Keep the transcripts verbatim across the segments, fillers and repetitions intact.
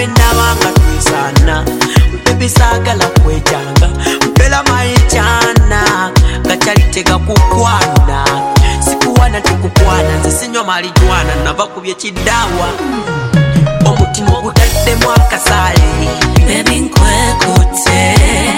bwendabanga twisana baby sagala kwejanga mpela maichana gachali tega kukwana sikuwana tukukwana nze sinywa marijuana nava kubye kidawa omutima gutadde mwakasale baby nkwekute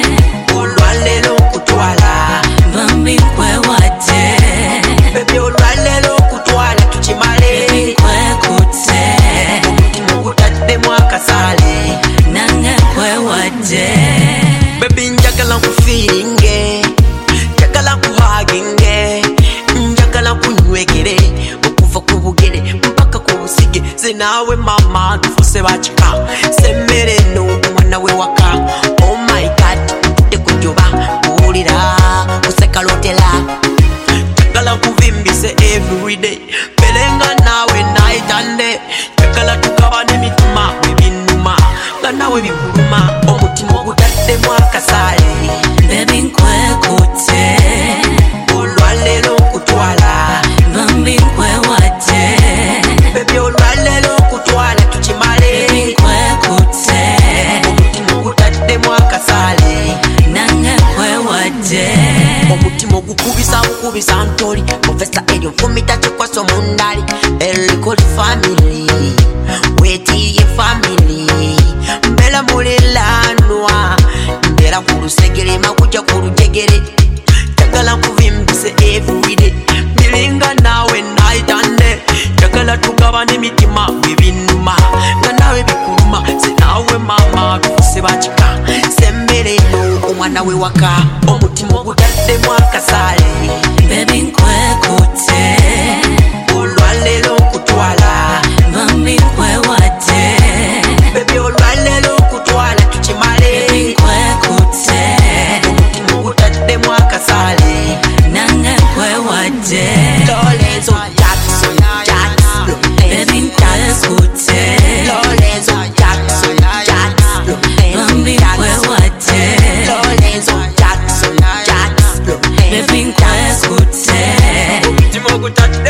olwalero kutwala bambi nkwewate baby olwalero kutwala tukimale baby nkwekute omutima gutadde mwakasale nange nkwewate baby njagala nkufiringe njagala nkuhaginge njagala nkunywegere okuva ku bugere mpaka ku busige ze nawe mama tufuse bakika semmere no mwana we waka oh my god tude kujoba ulira kuseka lotela njagala nkuvimbise everyday belenga nawe night and day njagala tukabane mitima webinuma nga nawe bikuluma omutima gutadde mwakasale baby nkwekute olwalero kutwala bambi nkwewate baby olwalero kutwala tukimale baby nkwekute omutima gutadde mwakasale nange nkwewate omutima ogukubisa bukubisa ntoli profesa eryo nfumita kikwaso mundali erikoli family wetiye family mbela mulilanwa mbera kulusegere makuja kulujegere jagala nkuvimbise everyday milinga nawe night and day jagala tugabane mitima bibinuma nga nawe bikuluma sinawe mama tufuse bakika semmere no omwana we waka omutima ogutadde mwakasale baby nkwekute olwalero kutwala bambi nkwewate baby olwalero kutwala tukimale baby nkwekute omutima gutadde mwakasale nange nkwewate Lorenzo Jackson Jackson baby nkwekute Lorenzo Jackson Jackson bambi nkwewate Lorenzo Jackson Jackson baby nkwekute omutima gutadde